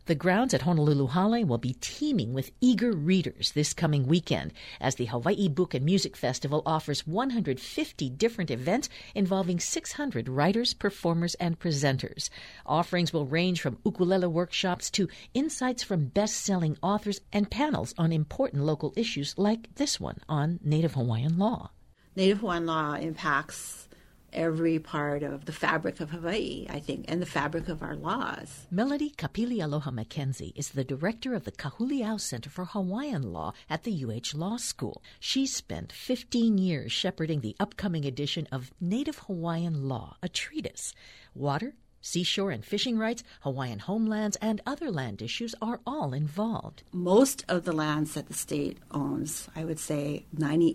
The grounds at Honolulu Hale will be teeming with eager readers this coming weekend as the Hawaii Book and Music Festival offers 150 different events involving 600 writers, performers, and presenters. Offerings will range from ukulele workshops to insights from best-selling authors and panels on important local issues like this one on Native Hawaiian law. Native Hawaiian law impacts every part of the fabric of Hawaii, I think, and the fabric of our laws. Melody Kapili-Aloha Mackenzie is the director of the Kahuliau Center for Hawaiian Law at the UH Law School. She spent 15 years shepherding the upcoming edition of Native Hawaiian Law, a treatise. Water, seashore and fishing rights, Hawaiian homelands, and other land issues are all involved. Most of the lands that the state owns, I would say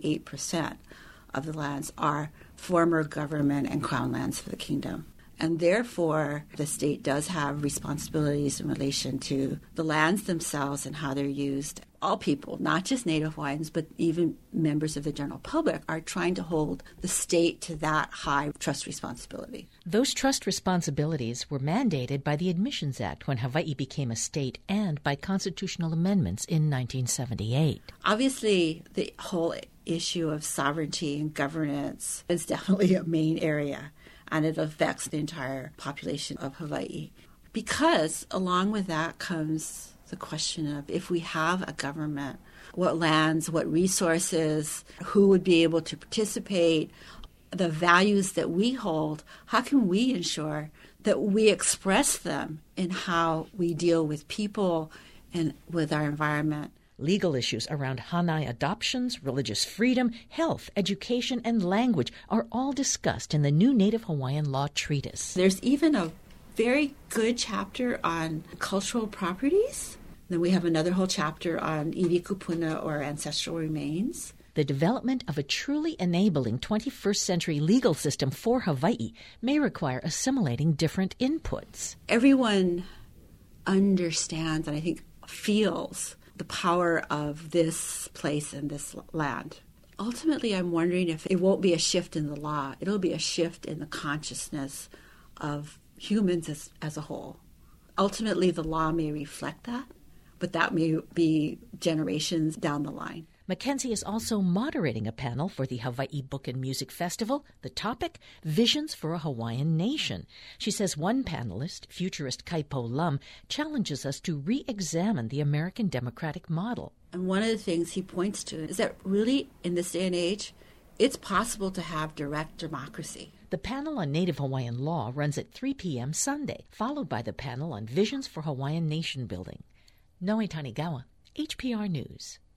98% of the lands, are former government and crown lands for the kingdom. And therefore, the state does have responsibilities in relation to the lands themselves and how they're used. All people, not just Native Hawaiians, but even members of the general public, are trying to hold the state to that high trust responsibility. Those trust responsibilities were mandated by the Admissions Act when Hawaii became a state and by constitutional amendments in 1978. Obviously, the whole issue of sovereignty and governance is definitely a main area, and it affects the entire population of Hawaii. Because along with that comes the question of, if we have a government, what lands, what resources, who would be able to participate, the values that we hold, how can we ensure that we express them in how we deal with people and with our environment? Legal issues around Hanai adoptions, religious freedom, health, education, and language are all discussed in the new Native Hawaiian Law Treatise. There's even a very good chapter on cultural properties. Then we have another whole chapter on iwi kupuna, or ancestral remains. The development of a truly enabling 21st century legal system for Hawaii may require assimilating different inputs. Everyone understands, and I think feels, the power of this place and this land. Ultimately, I'm wondering if it won't be a shift in the law. It'll be a shift in the consciousness of humans as a whole. Ultimately, the law may reflect that, but that may be generations down the line. Mackenzie is also moderating a panel for the Hawaii Book and Music Festival. The topic, Visions for a Hawaiian Nation. She says one panelist, futurist Kaipo Lum, challenges us to re-examine the American democratic model. And one of the things he points to is that really, in this day and age, it's possible to have direct democracy. The panel on Native Hawaiian law runs at 3 p.m. Sunday, followed by the panel on Visions for Hawaiian Nation Building. Noe Tanigawa, HPR News.